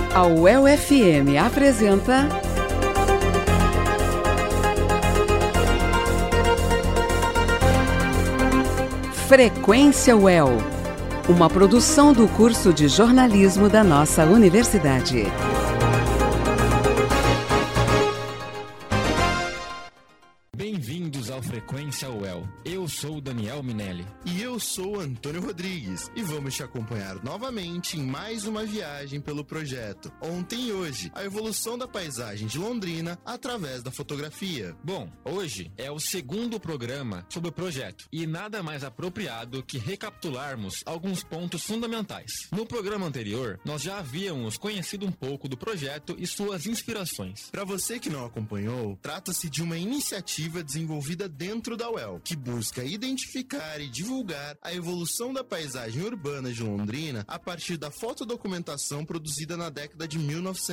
A UEL-FM apresenta Frequência UEL, uma produção do curso de jornalismo da nossa universidade. Bem-vindos ao Frequência UEL. Eu sou o Daniel Minelli. E eu sou o Antônio Rodrigues. E vamos te acompanhar novamente em mais uma viagem pelo projeto Ontem e Hoje, a evolução da paisagem de Londrina através da fotografia. Bom, hoje é o segundo programa sobre o projeto e nada mais apropriado que recapitularmos alguns pontos fundamentais. No programa anterior, nós já havíamos conhecido um pouco do projeto e suas inspirações. Para você que não acompanhou, trata-se de uma iniciativa desenvolvida dentro da UEL, que busca identificar e divulgar a evolução da paisagem urbana de Londrina a partir da fotodocumentação produzida na década de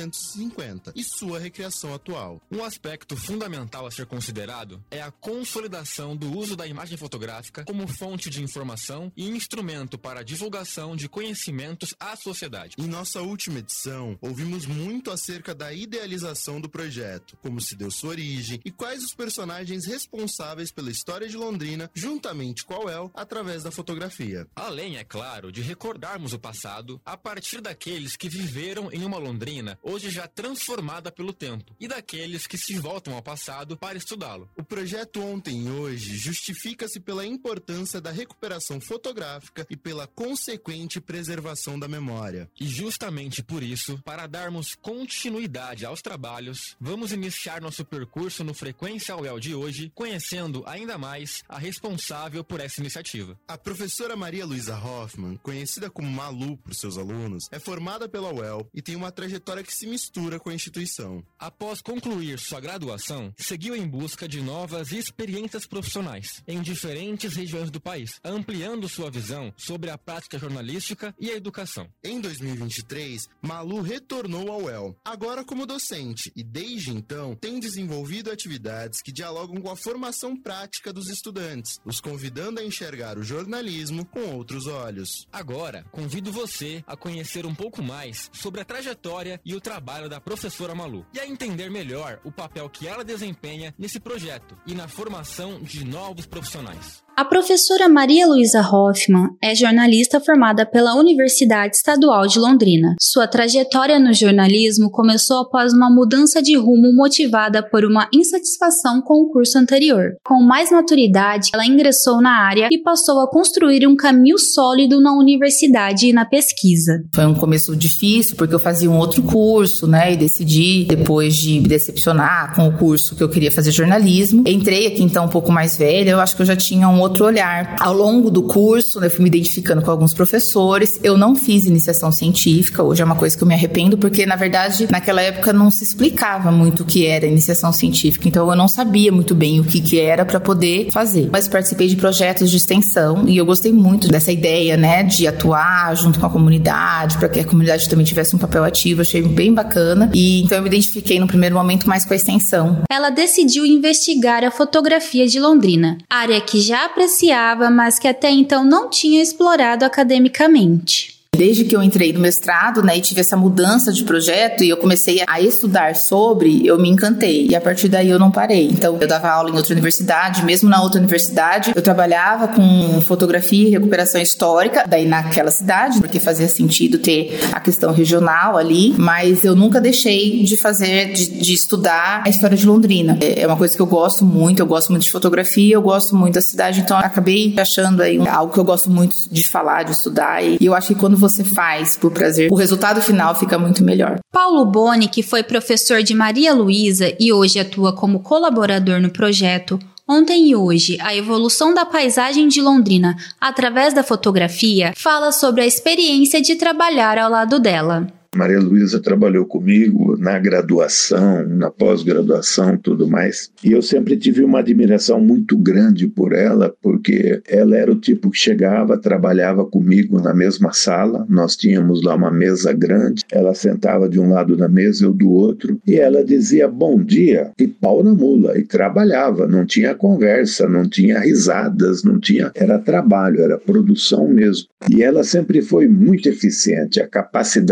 1950 e sua recriação atual. Um aspecto fundamental a ser considerado é a consolidação do uso da imagem fotográfica como fonte de informação e instrumento para a divulgação de conhecimentos à sociedade. Em nossa última edição, ouvimos muito acerca da idealização do projeto, como se deu sua origem e quais os personagens responsáveis pela história de Londrina, juntamente com a UEL, através da fotografia. Além, é claro, de recordarmos o passado a partir daqueles que viveram em uma Londrina hoje já transformada pelo tempo e daqueles que se voltam ao passado para estudá-lo. O projeto Ontem e Hoje justifica-se pela importância da recuperação fotográfica e pela consequente preservação da memória. E justamente por isso, para darmos continuidade aos trabalhos, vamos iniciar nosso percurso no Frequência UEL de hoje, conhecendo ainda mais a responsável por essa iniciativa. A professora Maria Luísa Hoffmann, conhecida como Malu por seus alunos, é formada pela UEL e tem uma trajetória que se mistura com a instituição. Após concluir sua graduação, seguiu em busca de novas experiências profissionais em diferentes regiões do país, ampliando sua visão sobre a prática jornalística e a educação. Em 2023, Malu retornou ao UEL, agora como docente, e desde então tem desenvolvido atividades que dialogam com a formação prática dos estudantes, os convidando a enxergar o jornalismo com outros olhos. Agora, convido você a conhecer um pouco mais sobre a trajetória e o trabalho da professora Malu e a entender melhor o papel que ela desempenha nesse projeto e na formação de novos profissionais. A professora Maria Luísa Hoffmann é jornalista formada pela Universidade Estadual de Londrina. Sua trajetória no jornalismo começou após uma mudança de rumo motivada por uma insatisfação com o curso anterior. Com mais maturidade, ela ingressou na área e passou a construir um caminho sólido na universidade e na pesquisa. Foi um começo difícil, porque eu fazia um outro curso, e decidi, depois de me decepcionar com o curso que eu queria fazer jornalismo. Entrei aqui, então, um pouco mais velha, eu acho que eu já tinha um outro olhar. Ao longo do curso, eu fui me identificando com alguns professores. Eu não fiz iniciação científica, hoje é uma coisa que eu me arrependo, porque, na verdade, naquela época não se explicava muito o que era iniciação científica, então eu não sabia muito bem o que era para poder fazer. Mas participei de projetos de extensão e eu gostei muito dessa ideia, de atuar junto com a comunidade, para que a comunidade também tivesse um papel ativo. Achei bem bacana e então eu me identifiquei no primeiro momento mais com a extensão. Ela decidiu investigar a fotografia de Londrina, área que já apreciava, mas que até então não tinha explorado academicamente. Desde que eu entrei no mestrado, e tive essa mudança de projeto e eu comecei a estudar sobre, eu me encantei. E a partir daí eu não parei. Então, eu dava aula em outra universidade, mesmo na outra universidade, eu trabalhava com fotografia e recuperação histórica, daí naquela cidade, porque fazia sentido ter a questão regional ali, mas eu nunca deixei de fazer, de estudar a história de Londrina. É uma coisa que eu gosto muito de fotografia, eu gosto muito da cidade, então eu acabei achando aí algo que eu gosto muito de falar, de estudar, e eu acho que quando você faz por prazer, o resultado final fica muito melhor. Paulo Boni, que foi professor de Maria Luísa e hoje atua como colaborador no projeto Ontem e Hoje, a evolução da paisagem de Londrina através da fotografia, fala sobre a experiência de trabalhar ao lado dela. Maria Luísa trabalhou comigo na graduação, na pós-graduação, tudo mais. E eu sempre tive uma admiração muito grande por ela, porque ela era o tipo que chegava, trabalhava comigo na mesma sala. Nós tínhamos lá uma mesa grande. Ela sentava de um lado da mesa, eu do outro. E ela dizia bom dia e pau na mula. E trabalhava. Não tinha conversa, não tinha risadas, não tinha... Era trabalho, era produção mesmo. E ela sempre foi muito eficiente. A capacidade de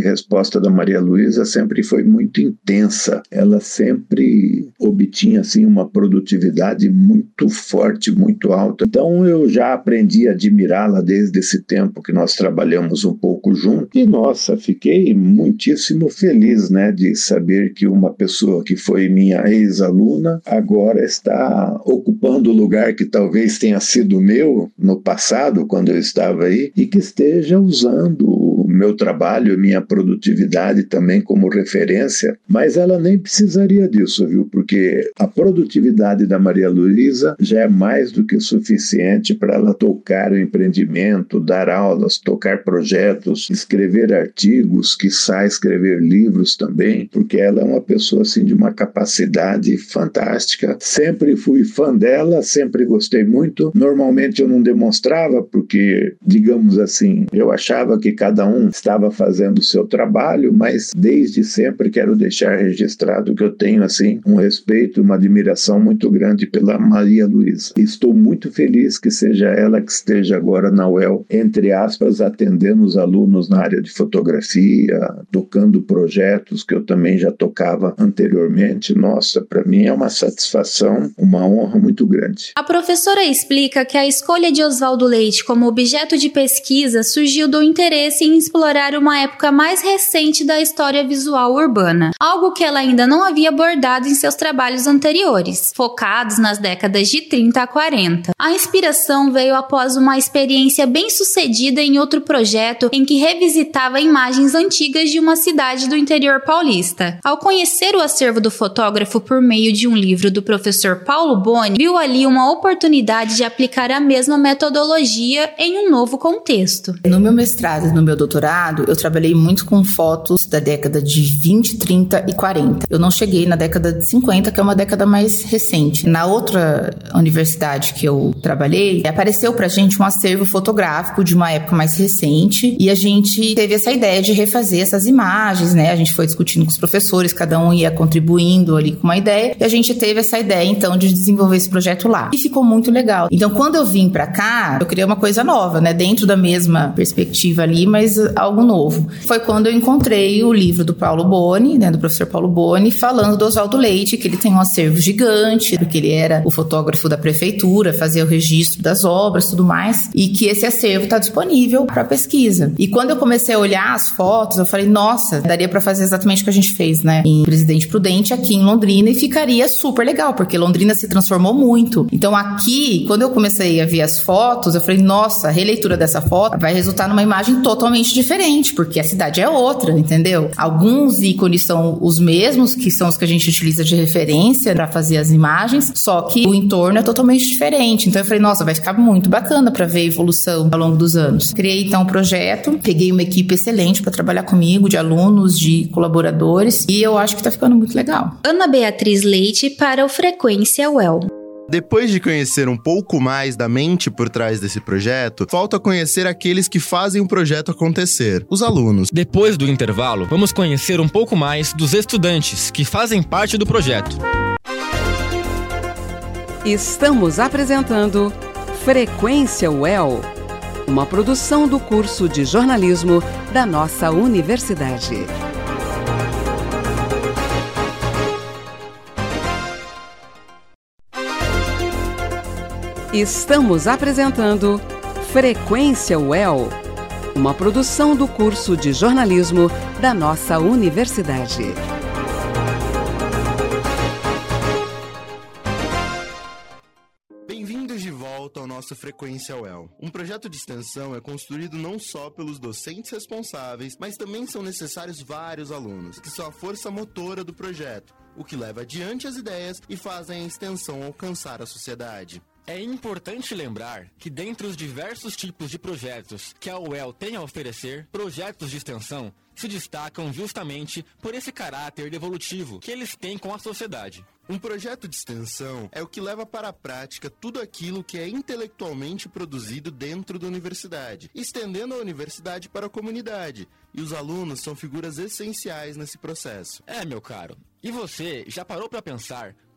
resposta da Maria Luísa sempre foi muito intensa. Ela sempre obtinha assim, uma produtividade muito forte, muito alta. Então eu já aprendi a admirá-la desde esse tempo que nós trabalhamos um pouco juntos. E nossa, fiquei muitíssimo feliz, né, de saber que uma pessoa que foi minha ex-aluna agora está ocupando o lugar que talvez tenha sido meu no passado, quando eu estava aí, e que esteja usando o meu trabalho, minha produtividade também como referência, mas ela nem precisaria disso, viu? Porque a produtividade da Maria Luísa já é mais do que suficiente para ela tocar o empreendimento, dar aulas, tocar projetos, escrever artigos, quiçá escrever livros também, porque ela é uma pessoa assim de uma capacidade fantástica. Sempre fui fã dela, sempre gostei muito. Normalmente eu não demonstrava porque, digamos assim, eu achava que cada um estava fazendo o seu trabalho, mas desde sempre quero deixar registrado que eu tenho assim um respeito, uma admiração muito grande pela Maria Luísa. Estou muito feliz que seja ela que esteja agora na UEL, entre aspas, atendendo os alunos na área de fotografia, tocando projetos que eu também já tocava anteriormente. Nossa, para mim é uma satisfação, uma honra muito grande. A professora explica que a escolha de Oswaldo Leite como objeto de pesquisa surgiu do interesse em explorar uma época mais recente da história visual urbana, algo que ela ainda não havia abordado em seus trabalhos anteriores, focados nas décadas de 30 a 40. A inspiração veio após uma experiência bem-sucedida em outro projeto em que revisitava imagens antigas de uma cidade do interior paulista. Ao conhecer o acervo do fotógrafo por meio de um livro do professor Paulo Boni, viu ali uma oportunidade de aplicar a mesma metodologia em um novo contexto. No meu mestrado e no meu doutorado, eu trabalhei muito com fotos da década de 20, 30 e 40. Eu não cheguei na década de 50, que é uma década mais recente. Na outra universidade que eu trabalhei, apareceu pra gente um acervo fotográfico de uma época mais recente e a gente teve essa ideia de refazer essas imagens, né? A gente foi discutindo com os professores, cada um ia contribuindo ali com uma ideia e a gente teve essa ideia, então, de desenvolver esse projeto lá. E ficou muito legal. Então, quando eu vim pra cá, eu criei uma coisa nova, né? Dentro da mesma perspectiva ali, mas algo novo. Foi quando eu encontrei o livro do Paulo Boni, né? Do professor Paulo Boni, falando do Oswaldo Leite, que ele tem um acervo gigante, porque ele era o fotógrafo da prefeitura, fazia o registro das obras, tudo mais, e que esse acervo está disponível para pesquisa. E quando eu comecei a olhar as fotos, eu falei, nossa, daria para fazer exatamente o que a gente fez, né? Em Presidente Prudente, aqui em Londrina, e ficaria super legal, porque Londrina se transformou muito. Então aqui, quando eu comecei a ver as fotos, eu falei, nossa, a releitura dessa foto vai resultar numa imagem totalmente diferente, porque a cidade é outra, entendeu? Alguns ícones são os mesmos, que são os que a gente utiliza de referência para fazer as imagens, só que o entorno é totalmente diferente. Então eu falei, nossa, vai ficar muito bacana para ver a evolução ao longo dos anos. Criei então um projeto, peguei uma equipe excelente para trabalhar comigo, de alunos, de colaboradores, e eu acho que tá ficando muito legal. Ana Beatriz Leite para o Frequência UEL. Depois de conhecer um pouco mais da mente por trás desse projeto, falta conhecer aqueles que fazem o projeto acontecer, os alunos. Depois do intervalo, vamos conhecer um pouco mais dos estudantes que fazem parte do projeto. Estamos apresentando Frequência UEL, uma produção do curso de jornalismo da nossa universidade. Estamos apresentando Frequência UEL, uma produção do curso de jornalismo da nossa universidade. Bem-vindos de volta ao nosso Frequência UEL. Um projeto de extensão é construído não só pelos docentes responsáveis, mas também são necessários vários alunos, que são a força motora do projeto, o que leva adiante as ideias e fazem a extensão alcançar a sociedade. É importante lembrar que dentre os diversos tipos de projetos que a UEL tem a oferecer, projetos de extensão se destacam justamente por esse caráter evolutivo que eles têm com a sociedade. Um projeto de extensão é o que leva para a prática tudo aquilo que é intelectualmente produzido dentro da universidade, estendendo a universidade para a comunidade, e os alunos são figuras essenciais nesse processo. Meu caro, e você já parou para pensar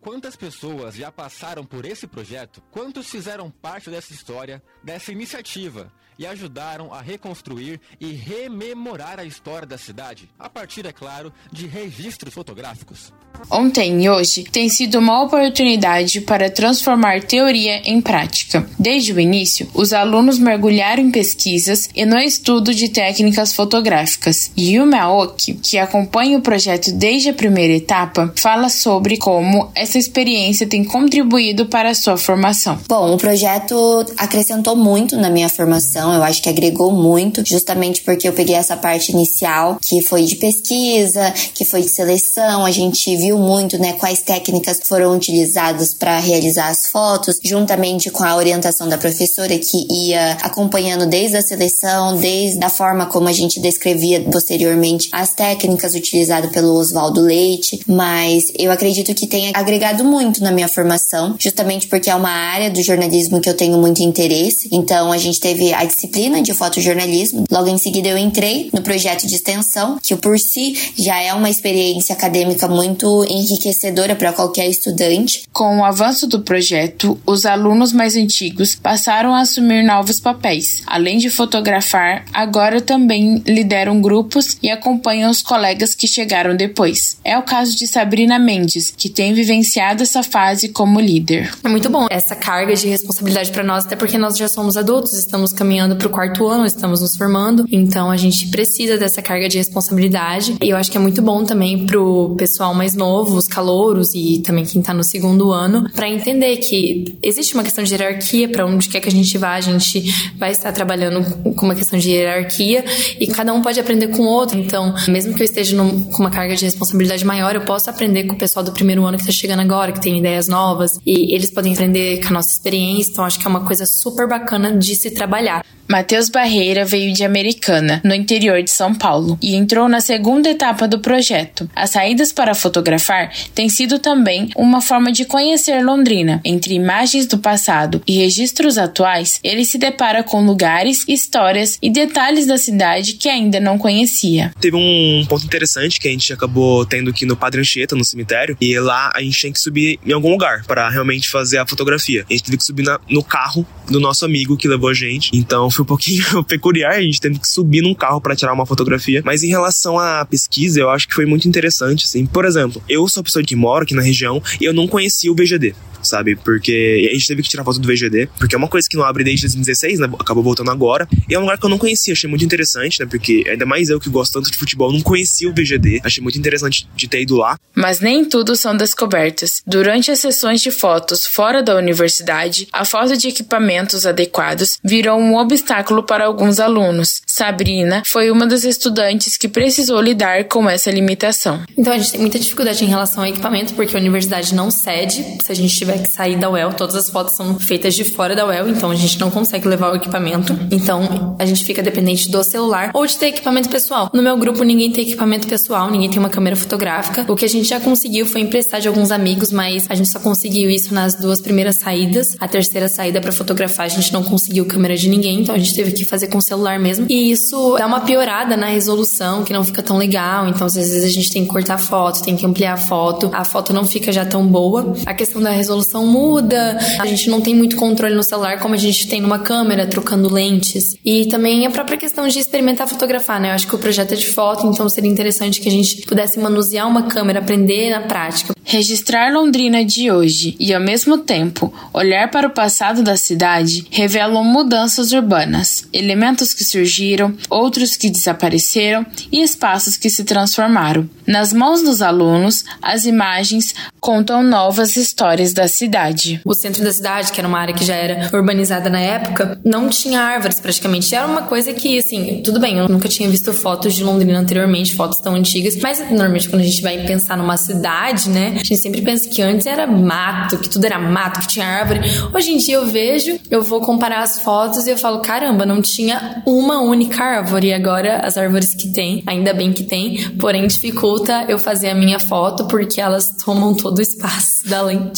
quantas pessoas já passaram por esse projeto? Quantos fizeram parte dessa história, dessa iniciativa e ajudaram a reconstruir e rememorar a história da cidade, a partir, é claro, de registros fotográficos? Ontem e hoje tem sido uma oportunidade para transformar teoria em prática. Desde o início, os alunos mergulharam em pesquisas e no estudo de técnicas fotográficas. Yumi Aoki, que acompanha o projeto desde a primeira etapa, fala sobre como essa experiência tem contribuído para a sua formação. Bom, o projeto acrescentou muito na minha formação, eu acho que agregou muito, justamente porque eu peguei essa parte inicial, que foi de pesquisa, que foi de seleção, a gente viu muito, né, quais técnicas foram utilizadas para realizar as fotos, juntamente com a orientação da professora que ia acompanhando desde a seleção, desde a forma como a gente descrevia posteriormente as técnicas utilizadas pelo Oswaldo Leite, mas eu acredito que tenha agregado muito na minha formação, justamente porque é uma área do jornalismo que eu tenho muito interesse. Então a gente teve a disciplina de fotojornalismo, logo em seguida eu entrei no projeto de extensão, que por si já é uma experiência acadêmica muito enriquecedora para qualquer estudante. Com o avanço do projeto, os alunos mais antigos passaram a assumir novos papéis. Além de fotografar, agora também lideram grupos e acompanham os colegas que chegaram depois. É o caso de Sabrina Mendes, que tem vivenciado essa fase como líder. É muito bom essa carga de responsabilidade para nós, até porque nós já somos adultos, estamos caminhando para o 4º ano, estamos nos formando, então a gente precisa dessa carga de responsabilidade. E eu acho que é muito bom também pro pessoal mais novo, os calouros e também quem tá no 2º ano, para entender que existe uma questão de hierarquia, para onde quer que a gente vá, a gente vai estar trabalhando com uma questão de hierarquia e cada um pode aprender com o outro. Então, mesmo que eu esteja com uma carga de responsabilidade maior, eu posso aprender com o pessoal do 1º ano que tá chegando agora, que tem ideias novas, e eles podem aprender com a nossa experiência. Então, acho que é uma coisa super bacana de se trabalhar. Matheus Barreira veio de Americana, no interior de São Paulo, e entrou na 2ª etapa do projeto. As saídas para fotografar têm sido também uma forma de conhecer Londrina. Entre imagens do passado e registros atuais, ele se depara com lugares, histórias e detalhes da cidade que ainda não conhecia. Teve um ponto interessante que a gente acabou tendo aqui no Padre Anchieta, no cemitério, e lá a gente tinha que subir em algum lugar para realmente fazer a fotografia. A gente teve que subir no carro do nosso amigo que levou a gente, então foi um pouquinho peculiar, a gente teve que subir num carro para tirar uma fotografia. Mas em relação à pesquisa, eu acho que foi muito interessante, assim. Por exemplo, eu sou a pessoa que mora aqui na região e eu não conhecia o VGD, sabe? Porque a gente teve que tirar foto do VGD, porque é uma coisa que não abre desde 2016, né? Acabou voltando agora. E é um lugar que eu não conhecia, achei muito interessante, né? Porque ainda mais eu que gosto tanto de futebol, não conhecia o VGD. Achei muito interessante de ter ido lá. Mas nem tudo são descobertas. Durante as sessões de fotos fora da universidade, a falta de equipamentos adequados virou um obstáculo para alguns alunos. Sabrina foi uma das estudantes que precisou lidar com essa limitação. Então a gente tem muita dificuldade em relação ao equipamento, porque a universidade não cede. Se a gente tiver que sair da UEL, todas as fotos são feitas de fora da UEL, então a gente não consegue levar o equipamento. Então a gente fica dependente do celular ou de ter equipamento pessoal. No meu grupo ninguém tem equipamento pessoal, ninguém tem uma câmera fotográfica. O que a gente já conseguiu foi emprestar de alguns amigos, mas a gente só conseguiu isso nas 2 primeiras saídas. A 3ª saída para fotografar a gente não conseguiu câmera de ninguém, então a gente teve que fazer com o celular mesmo. E isso dá uma piorada na resolução, que não fica tão legal. Então às vezes a gente tem que cortar a foto, tem que ampliar a foto não fica já tão boa. A questão da resolução muda, a gente não tem muito controle no celular como a gente tem numa câmera, trocando lentes. E também a própria questão de experimentar fotografar, né? Eu acho que o projeto é de foto, então seria interessante que a gente pudesse manusear uma câmera, aprender na prática. Registrar Londrina de hoje e, ao mesmo tempo, olhar para o passado da cidade revelam mudanças urbanas, elementos que surgiram, outros que desapareceram e espaços que se transformaram. Nas mãos dos alunos, as imagens contam novas histórias da cidade. O centro da cidade, que era uma área que já era urbanizada na época, não tinha árvores praticamente. Era uma coisa que, assim, tudo bem, eu nunca tinha visto fotos de Londrina anteriormente, fotos tão antigas, mas normalmente quando a gente vai pensar numa cidade, né, a gente sempre pensa que antes era mato, que tudo era mato, que tinha árvore. Hoje em dia eu vou comparar as fotos e eu falo, caramba, não tinha uma única árvore, e agora as árvores que tem, ainda bem que tem, porém dificulta eu fazer a minha foto porque elas tomam todo o espaço da lente. E eu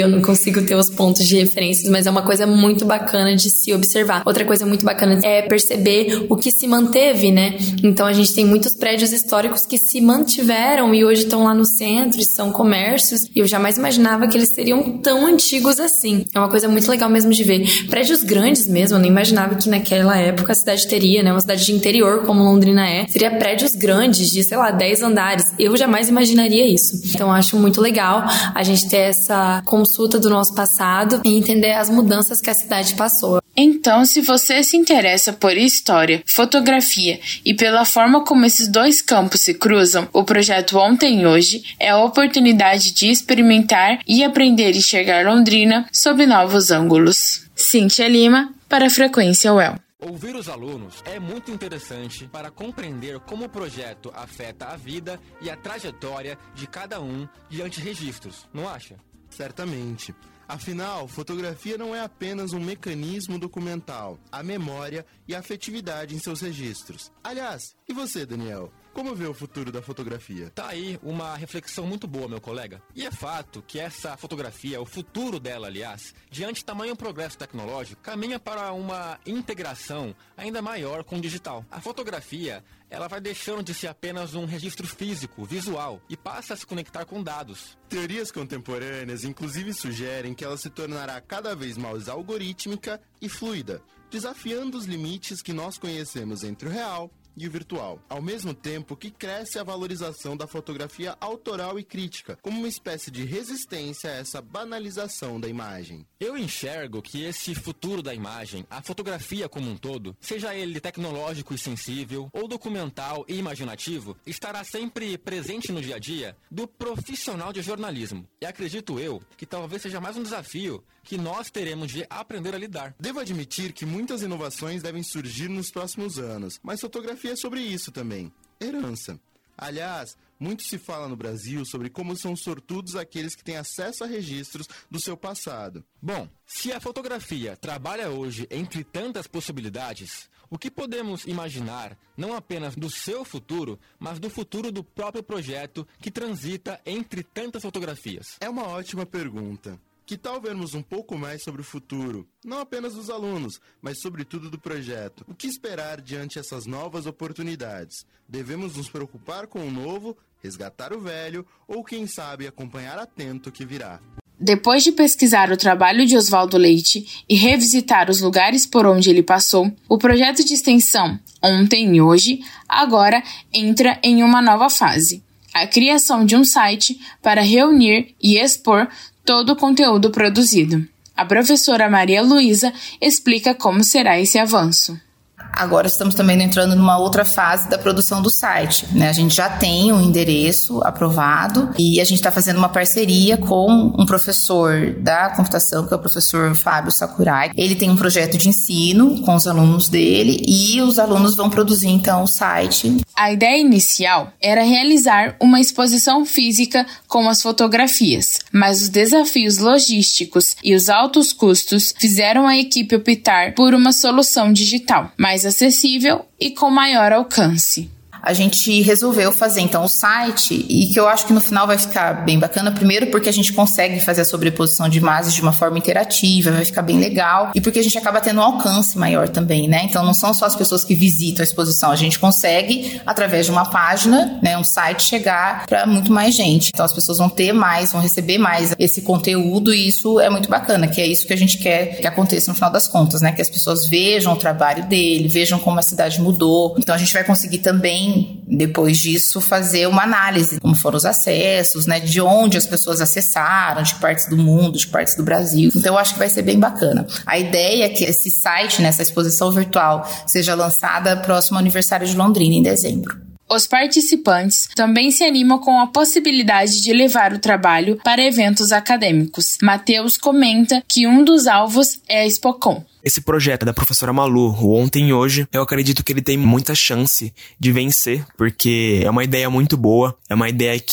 eu não consigo ter os pontos de referência, mas é uma coisa muito bacana de se observar. Outra coisa muito bacana é perceber o que se manteve, né? Então a gente tem muitos prédios históricos que se mantiveram e hoje estão lá no centro, são comércios, e eu jamais imaginava que eles seriam tão antigos assim. É uma coisa muito legal mesmo de ver. Prédios grandes mesmo, eu nem imaginava que naquela época a cidade teria, né? Uma cidade de interior como Londrina seria prédios grandes de, 10 andares. Eu jamais imaginaria isso. Então acho muito legal a gente ter essa consulta do nosso passado e entender as mudanças que a cidade passou. Então, se você se interessa por história, fotografia e pela forma como esses dois campos se cruzam, o projeto Ontem e Hoje é a oportunidade de experimentar e aprender a enxergar Londrina sob novos ângulos. Cíntia Lima, para a Frequência UEL. Ouvir os alunos é muito interessante para compreender como o projeto afeta a vida e a trajetória de cada um diante de registros, não acha? Certamente. Afinal, fotografia não é apenas um mecanismo documental, a memória e a afetividade em seus registros. Aliás, e você, Daniel? Como vê o futuro da fotografia? Tá aí uma reflexão muito boa, meu colega. E é fato que essa fotografia, o futuro dela, aliás, diante de tamanho progresso tecnológico, caminha para uma integração ainda maior com o digital. A fotografia, ela vai deixando de ser apenas um registro físico, visual, e passa a se conectar com dados. Teorias contemporâneas, inclusive, sugerem que ela se tornará cada vez mais algorítmica e fluida, desafiando os limites que nós conhecemos entre o real e o virtual, ao mesmo tempo que cresce a valorização da fotografia autoral e crítica, como uma espécie de resistência a essa banalização da imagem. Eu enxergo que esse futuro da imagem, a fotografia como um todo, seja ele tecnológico e sensível, ou documental e imaginativo, estará sempre presente no dia a dia do profissional de jornalismo. E acredito eu que talvez seja mais um desafio que nós teremos de aprender a lidar. Devo admitir que muitas inovações devem surgir nos próximos anos, mas fotografia é sobre isso também, herança. Aliás, muito se fala no Brasil sobre como são sortudos aqueles que têm acesso a registros do seu passado. Bom, se a fotografia trabalha hoje entre tantas possibilidades, o que podemos imaginar não apenas do seu futuro, mas do futuro do próprio projeto que transita entre tantas fotografias? É uma ótima pergunta. Que tal vermos um pouco mais sobre o futuro, não apenas dos alunos, mas sobretudo do projeto? O que esperar diante essas novas oportunidades? Devemos nos preocupar com o novo, resgatar o velho, ou quem sabe acompanhar atento o que virá? Depois de pesquisar o trabalho de Oswaldo Leite e revisitar os lugares por onde ele passou, o projeto de extensão Ontem e Hoje agora entra em uma nova fase: a criação de um site para reunir e expor todo o conteúdo produzido. A professora Maria Luísa explica como será esse avanço. Agora estamos também entrando numa outra fase da produção do site, né? A gente já tem um endereço aprovado e a gente está fazendo uma parceria com um professor da computação, que é o professor Fábio Sakurai. Ele tem um projeto de ensino com os alunos dele e os alunos vão produzir então o site. A ideia inicial era realizar uma exposição física com as fotografias, mas os desafios logísticos e os altos custos fizeram a equipe optar por uma solução digital, mais acessível e com maior alcance. A gente resolveu fazer então o site, e que eu acho que no final vai ficar bem bacana, primeiro porque a gente consegue fazer a sobreposição de imagens de uma forma interativa, vai ficar bem legal, e porque a gente acaba tendo um alcance maior também, né? Então não são só as pessoas que visitam a exposição, a gente consegue, através de uma página, né, um site, chegar para muito mais gente. Então as pessoas vão ter mais, vão receber mais esse conteúdo, e isso é muito bacana, que é isso que a gente quer que aconteça no final das contas, né? Que as pessoas vejam o trabalho dele, vejam como a cidade mudou. Então a gente vai conseguir também, depois disso, fazer uma análise, como foram os acessos, né, de onde as pessoas acessaram, de partes do mundo, de partes do Brasil. Então eu acho que vai ser bem bacana. A ideia é que esse site, nessa exposição virtual, seja lançada próximo ao aniversário de Londrina, em dezembro. Os participantes também se animam com a possibilidade de levar o trabalho para eventos acadêmicos. Matheus comenta que um dos alvos é a Expocom. Esse projeto da professora Malu, o Ontem e Hoje, eu acredito que ele tem muita chance de vencer, porque é uma ideia muito boa, é uma ideia que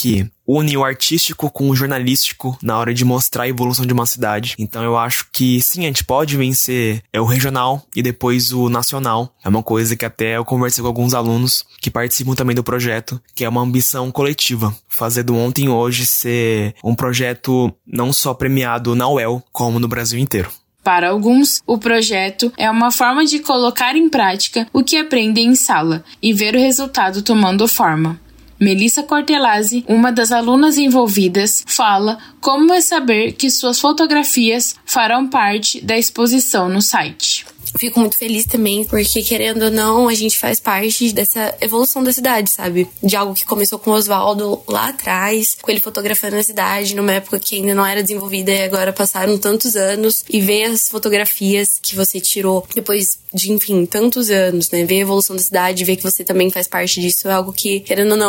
une o artístico com o jornalístico na hora de mostrar a evolução de uma cidade. Então eu acho que sim, a gente pode vencer o regional e depois o nacional. É uma coisa que até eu conversei com alguns alunos que participam também do projeto, que é uma ambição coletiva. Fazer do Ontem e Hoje ser um projeto não só premiado na UEL, como no Brasil inteiro. Para alguns, o projeto é uma forma de colocar em prática o que aprendem em sala e ver o resultado tomando forma. Melissa Cortelazzi, uma das alunas envolvidas, fala como é saber que suas fotografias farão parte da exposição no site. Fico muito feliz também, porque querendo ou não, a gente faz parte dessa evolução da cidade, sabe? De algo que começou com o Oswaldo lá atrás, com ele fotografando a cidade, numa época que ainda não era desenvolvida e agora passaram tantos anos, e ver as fotografias que você tirou depois de, enfim, tantos anos, né? Ver a evolução da cidade, ver que você também faz parte disso é algo que, querendo ou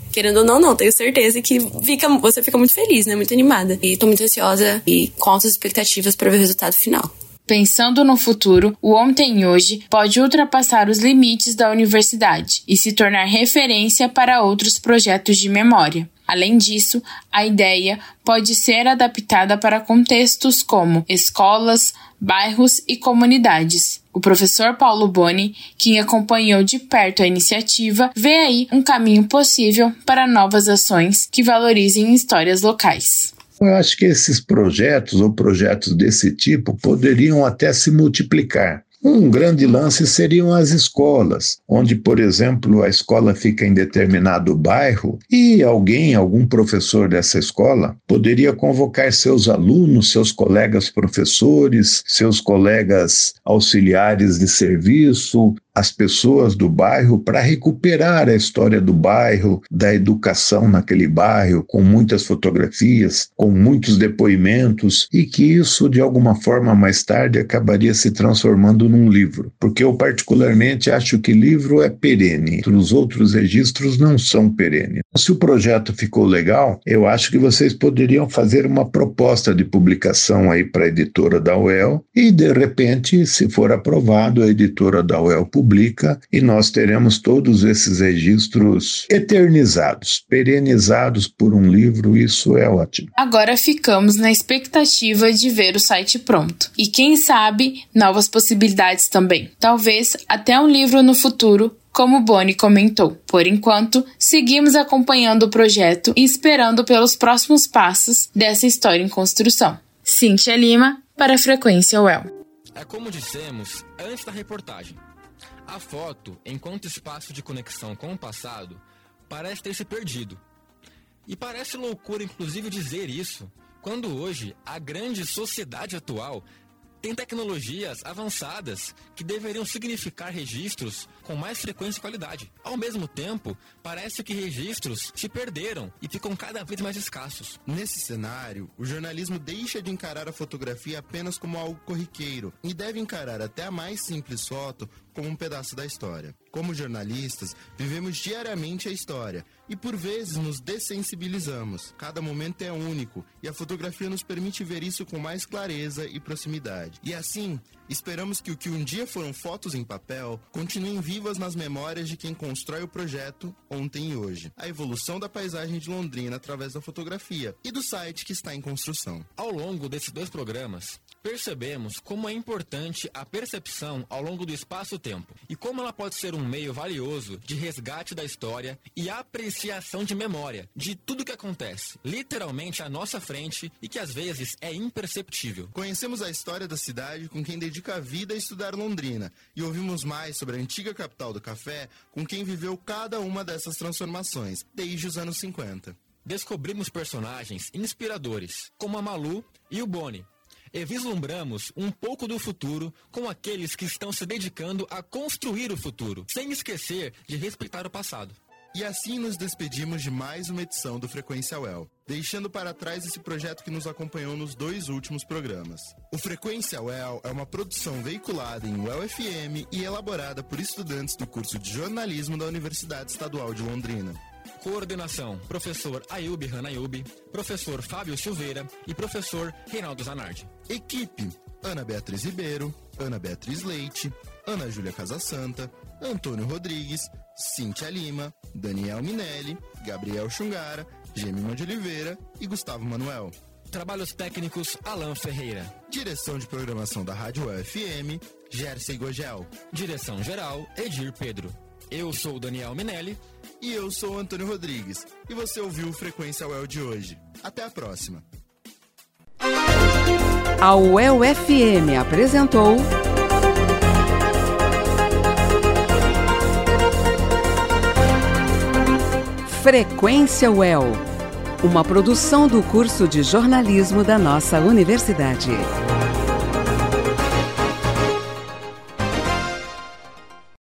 não, tenho certeza que você fica muito feliz, né? Muito animada. E tô muito ansiosa e com altas expectativas para ver o resultado final. Pensando no futuro, o Ontem e Hoje pode ultrapassar os limites da universidade e se tornar referência para outros projetos de memória. Além disso, a ideia pode ser adaptada para contextos como escolas, bairros e comunidades. O professor Paulo Boni, que acompanhou de perto a iniciativa, vê aí um caminho possível para novas ações que valorizem histórias locais. Eu acho que esses projetos ou projetos desse tipo poderiam até se multiplicar. Um grande lance seriam as escolas, onde, por exemplo, a escola fica em determinado bairro e algum professor dessa escola, poderia convocar seus alunos, seus colegas professores, seus colegas auxiliares de serviço, as pessoas do bairro para recuperar a história do bairro, da educação naquele bairro, com muitas fotografias, com muitos depoimentos, e que isso, de alguma forma, mais tarde, acabaria se transformando num livro. Porque eu, particularmente, acho que livro é perene, os outros registros não são perenes. Se o projeto ficou legal, eu acho que vocês poderiam fazer uma proposta de publicação aí para a editora da UEL e, de repente, se for aprovado, a editora da UEL publica e nós teremos todos esses registros eternizados, perenizados por um livro. Isso é ótimo. Agora ficamos na expectativa de ver o site pronto. E quem sabe, novas possibilidades também. Talvez até um livro no futuro, como Boni comentou. Por enquanto, seguimos acompanhando o projeto e esperando pelos próximos passos dessa história em construção. Cíntia Lima, para a Frequência UEL. É como dissemos antes da reportagem. A foto, enquanto espaço de conexão com o passado, parece ter se perdido. E parece loucura, inclusive, dizer isso, quando hoje a grande sociedade atual tem tecnologias avançadas que deveriam significar registros com mais frequência e qualidade. Ao mesmo tempo, parece que registros se perderam e ficam cada vez mais escassos. Nesse cenário, o jornalismo deixa de encarar a fotografia apenas como algo corriqueiro e deve encarar até a mais simples foto como um pedaço da história. Como jornalistas, vivemos diariamente a história e por vezes nos dessensibilizamos. Cada momento é único e a fotografia nos permite ver isso com mais clareza e proximidade. E assim, esperamos que o que um dia foram fotos em papel continuem vivas nas memórias de quem constrói o projeto Ontem e Hoje. A evolução da paisagem de Londrina através da fotografia e do site que está em construção. Ao longo desses 2 programas, percebemos como é importante a percepção ao longo do espaço-tempo e como ela pode ser um meio valioso de resgate da história e apreciação de memória de tudo que acontece, literalmente à nossa frente e que às vezes é imperceptível. Conhecemos a história da cidade com quem dedica a vida a estudar Londrina e ouvimos mais sobre a antiga capital do café com quem viveu cada uma dessas transformações desde os anos 50. Descobrimos personagens inspiradores, como a Malu e o Boni, e vislumbramos um pouco do futuro com aqueles que estão se dedicando a construir o futuro, sem esquecer de respeitar o passado. E assim nos despedimos de mais uma edição do Frequência UEL, deixando para trás esse projeto que nos acompanhou nos 2 últimos programas. O Frequência UEL é uma produção veiculada em UEL FM e elaborada por estudantes do curso de jornalismo da Universidade Estadual de Londrina. Coordenação: professor Ayub Hanayub, professor Fábio Silveira e professor Reinaldo Zanardi. Equipe: Ana Beatriz Ribeiro, Ana Beatriz Leite, Ana Júlia Casasanta, Antônio Rodrigues, Cíntia Lima, Daniel Minelli, Gabriel Chungara Gemima de Oliveira e Gustavo Manuel. Trabalhos técnicos, Alan Ferreira. Direção de programação da Rádio UFM, Gerson Gogel. Direção geral, Edir Pedro. Eu sou o Daniel Minelli. E eu sou o Antônio Rodrigues. E você ouviu o Frequência UEL de hoje. Até a próxima. A UEL FM apresentou Frequência UEL, uma produção do curso de jornalismo da nossa universidade.